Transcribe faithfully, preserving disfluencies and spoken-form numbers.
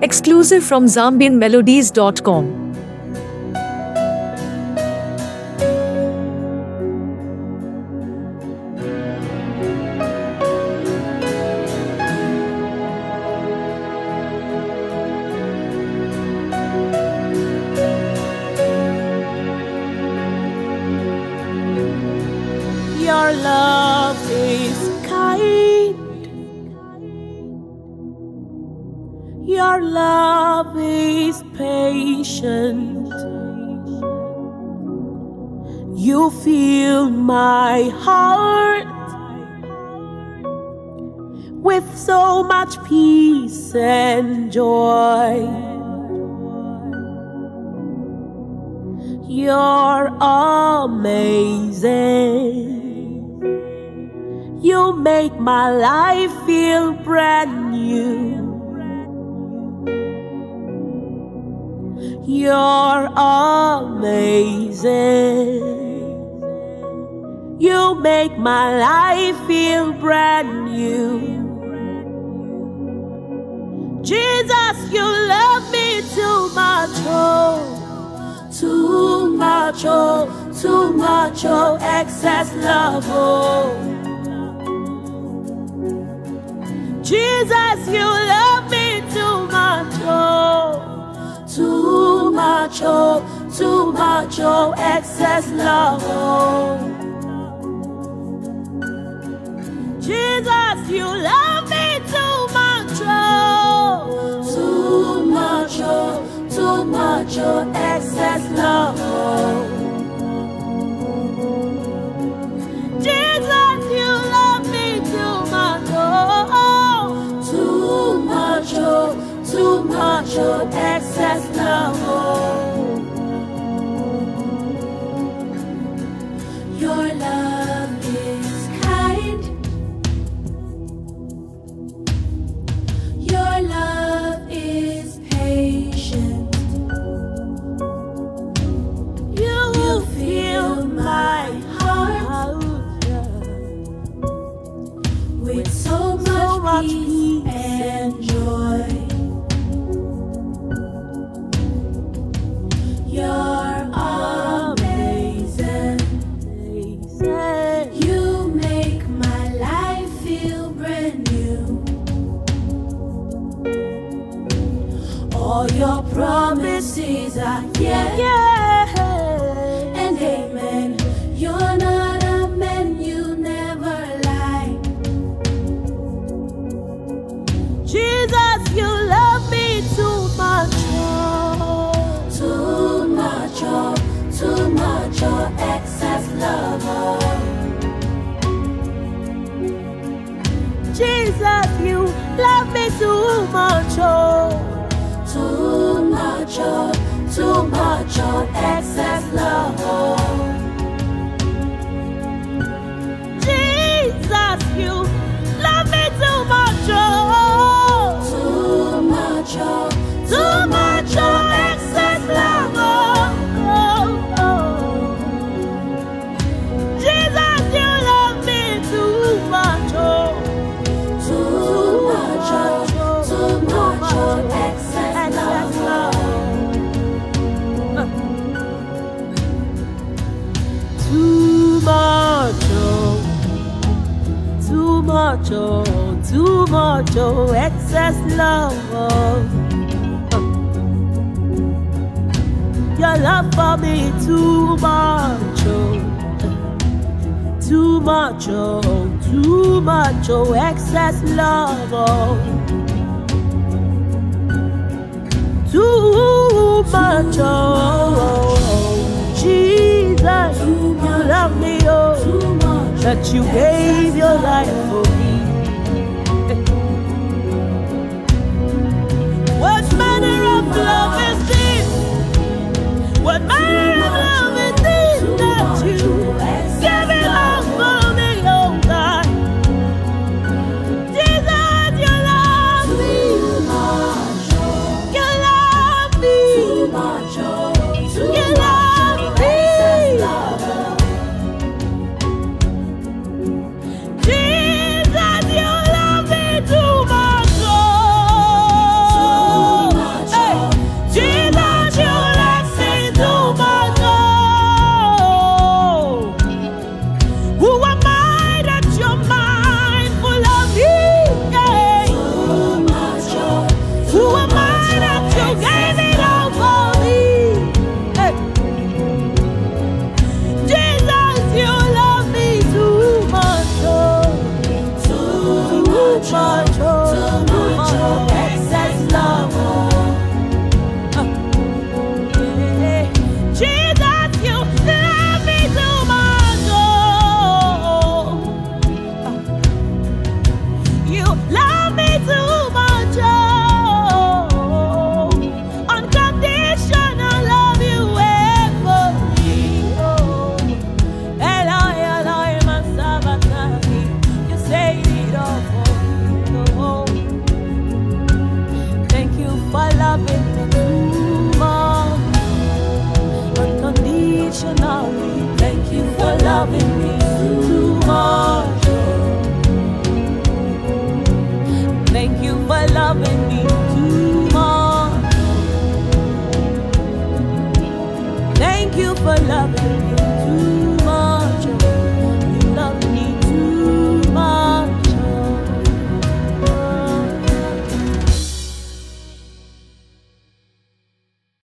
Exclusive from Zambian Melodies dot com. Your love is kind. Your love is patient. You fill my heart with so much peace and joy. You're amazing. You make my life feel brand new. You're amazing. You make my life feel brand new. Jesus, you love me too much, oh, too much, oh, too much, oh, excess love, oh. Jesus, you love me too much, oh, too much, oh, too much, oh, excess love, oh. Jesus, you love me too much, oh, too much, oh, too much, oh, excess love, oh. Jesus, you love me too much, oh, too much, oh, too much, oh, excess love, oh. Your love is kind. Your love is patient. You, you fill my heart with so much, so much peace and joy. You're amazing. You make my life feel brand new. All your promises are yes, yeah, and amen. You're not a man, you never lie. Jesus, you love me too much, oh, too much, oh, too much, oh, excess love, oh. Jesus, you love me too much, oh, too much, oh, too much, oh, excess love, oh. Jesus, you love me too much, oh, too much, oh, too much, oh, excess love, oh, oh, oh. Jesus, you love me too much, oh, too much, oh, too much, oh, excess love, oh. Too much, oh, too much, oh, too much, oh, excess love, oh. Your love for me too much, oh, too much, oh, too much, oh, excess love, oh. Too much, oh, Jesus, you love me, oh, that you gave your life for me. What manner of love is this? What manner of love is this that you give it all for me, oh God? Jesus, you love me. You love me. You love me. Jesus. unconditionally. Thank you for loving me too much. Thank you for loving me too much. Thank you for loving me.